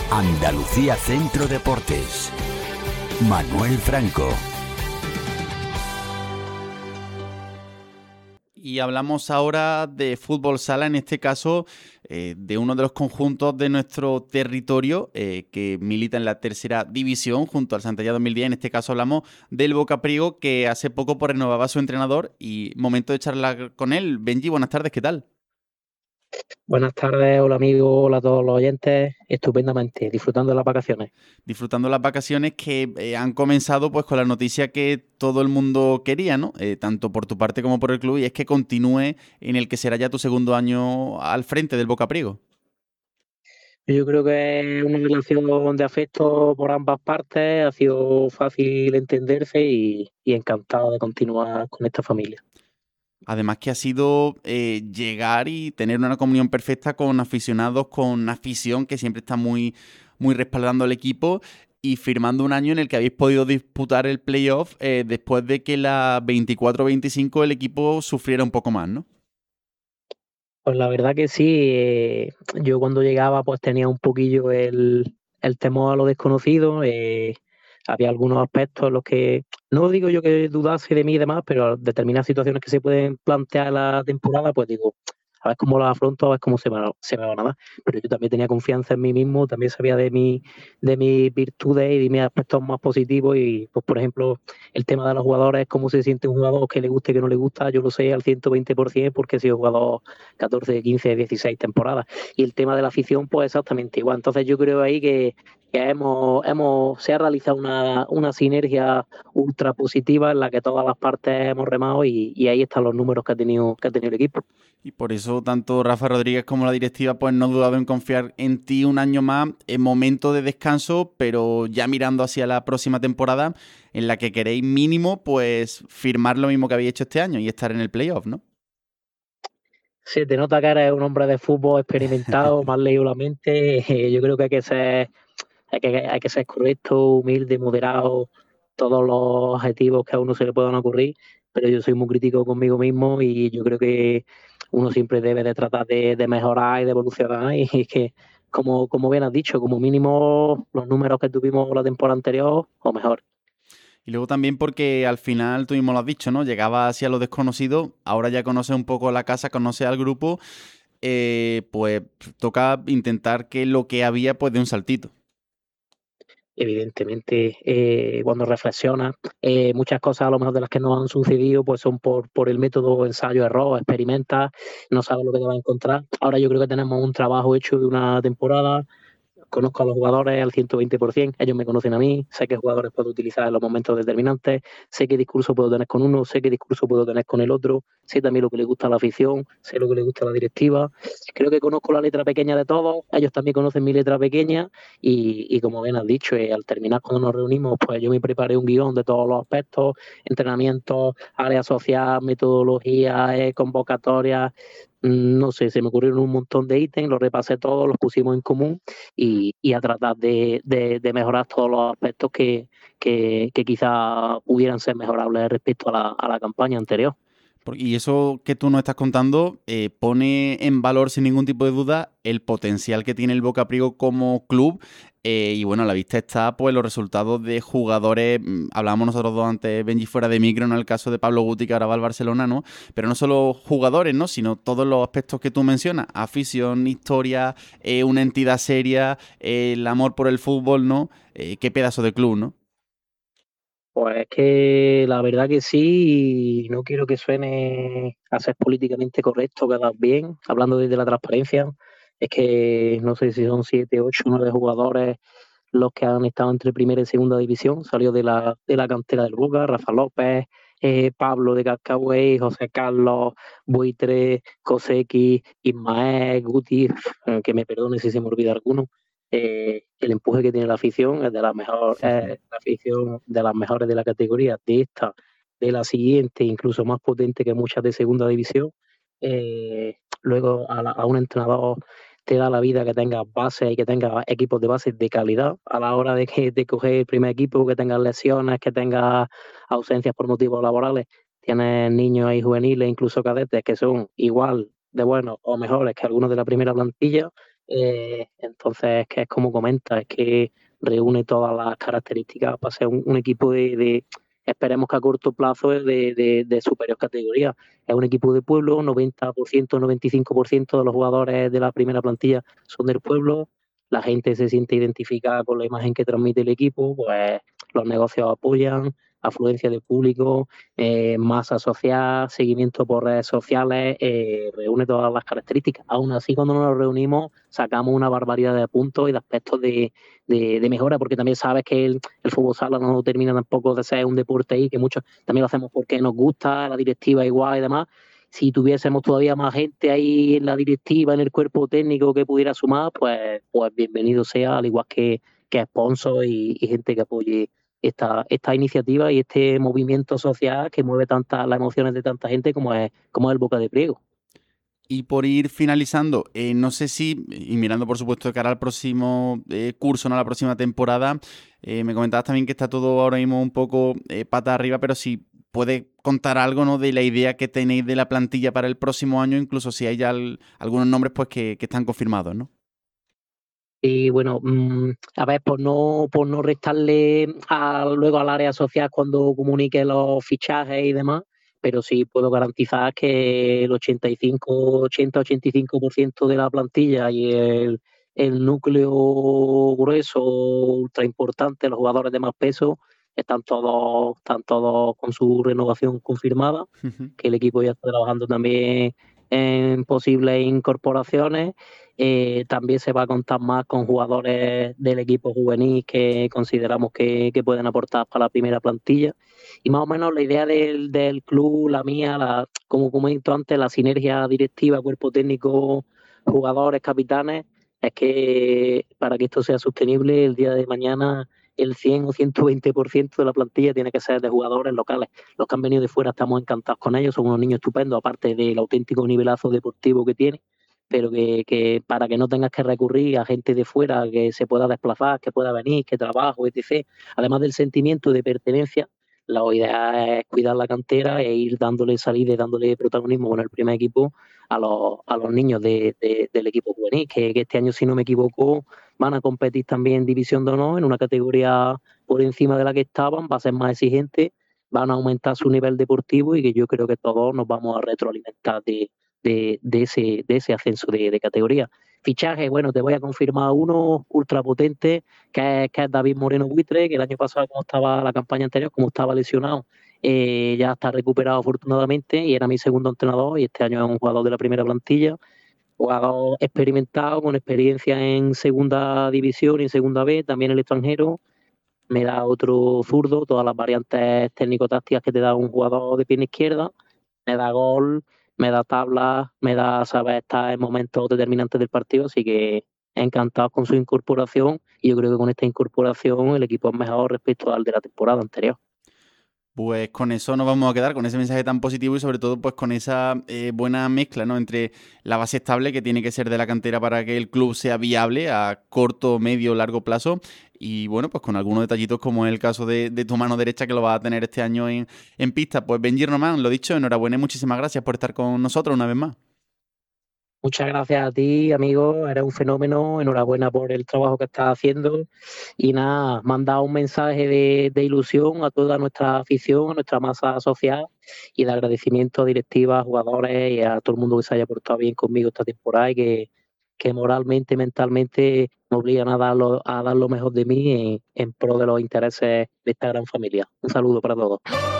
Andalucía Centro Deportes. Manuel Franco. Y hablamos ahora de fútbol sala, en este caso de uno de los conjuntos de nuestro territorio que milita en la tercera división junto al Santillana 2010. En este caso hablamos del Boca Priego, que hace poco renovaba a su entrenador, y momento de charlar con él. Benji, buenas tardes, ¿qué tal? Buenas tardes, hola amigos, hola a todos los oyentes. Estupendamente, disfrutando de las vacaciones. Disfrutando las vacaciones que han comenzado pues con la noticia que todo el mundo quería, ¿no? Tanto por tu parte como por el club, y es que continúe en el que será ya tu segundo año al frente del Boca Priego. Yo creo que es una relación de afecto por ambas partes, ha sido fácil entenderse y encantado de continuar con esta familia. Además que ha sido llegar y tener una comunión perfecta con aficionados, con afición que siempre está muy, muy respaldando al equipo, y firmando un año en el que habéis podido disputar el playoff después de que la 24-25 el equipo sufriera un poco más, ¿no? Pues la verdad que sí, yo cuando llegaba pues tenía un poquillo el temor a lo desconocido, había algunos aspectos en los que, no digo yo que dudase de mí y demás, pero determinadas situaciones que se pueden plantear en la temporada, pues digo, a ver cómo las afronto, a ver cómo se me van a dar. Pero yo también tenía confianza en mí mismo, también sabía de mis virtudes y de mis aspectos más positivos y, pues por ejemplo, el tema de los jugadores, cómo se siente un jugador, que le guste, que no le gusta, yo lo sé al 120% porque he sido jugador 14, 15, 16 temporadas. Y el tema de la afición, pues exactamente igual. Entonces yo creo ahí que se ha realizado una sinergia ultra positiva en la que todas las partes hemos remado y ahí están los números que ha tenido el equipo. Y por eso tanto Rafa Rodríguez como la directiva pues no han dudado en confiar en ti un año más, en momento de descanso, pero ya mirando hacia la próxima temporada, en la que queréis mínimo pues firmar lo mismo que habéis hecho este año y estar en el playoff, ¿no? Se te nota que eres un hombre de fútbol experimentado, más leído la mente. Yo creo que hay que ser correcto, humilde, moderado, todos los objetivos que a uno se le puedan ocurrir, pero yo soy muy crítico conmigo mismo y yo creo que uno siempre debe de tratar de mejorar y de evolucionar y es que, como bien has dicho, como mínimo los números que tuvimos la temporada anterior o mejor. Y luego también porque al final, tú mismo lo has dicho, ¿no? Llegaba hacia lo desconocido, ahora ya conoces un poco la casa, conoces al grupo, pues toca intentar que lo que había pues dé un saltito. Evidentemente, cuando reflexionas, muchas cosas a lo mejor de las que nos han sucedido, pues son por el método ensayo-error, experimenta, no sabes lo que te vas a encontrar. Ahora yo creo que tenemos un trabajo hecho de una temporada. Conozco a los jugadores al 120%, ellos me conocen a mí, sé qué jugadores puedo utilizar en los momentos determinantes, sé qué discurso puedo tener con uno, sé qué discurso puedo tener con el otro, sé también lo que le gusta a la afición, sé lo que le gusta a la directiva. Creo que conozco la letra pequeña de todos, ellos también conocen mi letra pequeña y como bien has dicho, al terminar cuando nos reunimos, pues yo me preparé un guión de todos los aspectos, entrenamientos, área social, metodología, convocatorias, no sé, se me ocurrieron un montón de ítems, los repasé todos, los pusimos en común y a tratar de mejorar todos los aspectos que quizá pudieran ser mejorables respecto a la campaña anterior. Y eso que tú nos estás contando pone en valor sin ningún tipo de duda el potencial que tiene el Boca Priego como club. Y bueno, a la vista está pues los resultados de jugadores. Hablábamos nosotros dos antes, Benji, fuera de micro, ¿no? El caso de Pablo Guti, que ahora va al Barcelona, ¿no? Pero no solo jugadores, ¿no? Sino todos los aspectos que tú mencionas: afición, historia, una entidad seria, el amor por el fútbol, ¿no? Qué pedazo de club, ¿no? Pues es que la verdad que sí, y no quiero que suene a ser políticamente correcto, quedar bien, hablando desde la transparencia, es que no sé si son 7, 8, 9 jugadores los que han estado entre primera y segunda división, salió de la cantera del Boca, Rafa López, Pablo de Cascaway, José Carlos, Buitre, Koseki, Ismael, Guti, que me perdone si se me olvida alguno. El empuje que tiene la afición es de la mejor, la afición de las mejores de la categoría, de esta, de la siguiente, incluso más potente que muchas de segunda división. Luego a un entrenador te da la vida que tengas bases y que tengas equipos de base de calidad a la hora de coger el primer equipo, que tengas lesiones, que tengas ausencias por motivos laborales. Tienes niños y juveniles, incluso cadetes, que son igual de buenos o mejores que algunos de la primera plantilla Entonces, que es como comenta, es que reúne todas las características para ser un equipo esperemos que a corto plazo es de superior categoría. Es un equipo de pueblo, 90%, 95% de los jugadores de la primera plantilla son del pueblo, la gente se siente identificada con la imagen que transmite el equipo, pues los negocios apoyan, afluencia de público, masa social, seguimiento por redes sociales, reúne todas las características. Aún así, cuando nos reunimos, sacamos una barbaridad de puntos y de aspectos de mejora, porque también sabes que el fútbol sala no termina tampoco de ser un deporte ahí, que muchos también lo hacemos porque nos gusta, la directiva igual y demás. Si tuviésemos todavía más gente ahí en la directiva, en el cuerpo técnico que pudiera sumar, pues bienvenido sea, al igual que sponsor y gente que apoye esta iniciativa y este movimiento social que mueve tantas las emociones de tanta gente como es el Boca de Priego. Y por ir finalizando, no sé si, y mirando por supuesto de cara al próximo curso, no a la próxima temporada, me comentabas también que está todo ahora mismo un poco pata arriba, pero si puede contar algo, ¿no?, de la idea que tenéis de la plantilla para el próximo año, incluso si hay ya algunos nombres pues que están confirmados, ¿no? Y bueno, a ver, por no restarle luego al área social cuando comunique los fichajes y demás, pero sí puedo garantizar que el 80-85% de la plantilla y el núcleo grueso, ultra importante, los jugadores de más peso, están todos con su renovación confirmada, que el equipo ya está trabajando también en posibles incorporaciones. También se va a contar más con jugadores del equipo juvenil que consideramos que pueden aportar para la primera plantilla. Y más o menos la idea del club, la mía, como comento antes, la sinergia directiva, cuerpo técnico, jugadores, capitanes, es que para que esto sea sostenible, el día de mañana el 100 o 120% de la plantilla tiene que ser de jugadores locales. Los que han venido de fuera estamos encantados con ellos, son unos niños estupendos, aparte del auténtico nivelazo deportivo que tienen, pero que para que no tengas que recurrir a gente de fuera que se pueda desplazar, que pueda venir, que trabajo, etc. Además del sentimiento de pertenencia, la idea es cuidar la cantera e ir dándole salida y dándole protagonismo con el primer equipo a los niños del equipo juvenil, que este año, si no me equivoco, van a competir también en División de Honor, en una categoría por encima de la que estaban, va a ser más exigente, van a aumentar su nivel deportivo y que yo creo que todos nos vamos a retroalimentar de ese ascenso de categoría. Fichaje, bueno, te voy a confirmar uno ultra potente, que es David Moreno Buitre, que el año pasado, como estaba la campaña anterior, como estaba lesionado, ya está recuperado afortunadamente y era mi segundo entrenador y este año es un jugador de la primera plantilla, jugador experimentado, con experiencia en segunda división y en segunda B, también el extranjero. Me da otro zurdo, todas las variantes técnico-tácticas que te da un jugador de pierna izquierda, me da gol, me da tabla, me da saber estar en momentos determinantes del partido, así que encantado con su incorporación y yo creo que con esta incorporación el equipo es mejor respecto al de la temporada anterior. Pues con eso nos vamos a quedar, con ese mensaje tan positivo y sobre todo pues con esa buena mezcla, ¿no?, entre la base estable que tiene que ser de la cantera para que el club sea viable a corto, medio, largo plazo y bueno, pues con algunos detallitos como es el caso de tu mano derecha que lo va a tener este año en pista. Pues Benji Román, lo dicho, enhorabuena y muchísimas gracias por estar con nosotros una vez más. Muchas gracias a ti, amigo. Eres un fenómeno. Enhorabuena por el trabajo que estás haciendo. Y nada, manda un mensaje de ilusión a toda nuestra afición, a nuestra masa social y de agradecimiento a directivas, jugadores y a todo el mundo que se haya portado bien conmigo esta temporada y que moralmente, mentalmente me obligan a dar lo mejor de mí en pro de los intereses de esta gran familia. Un saludo para todos.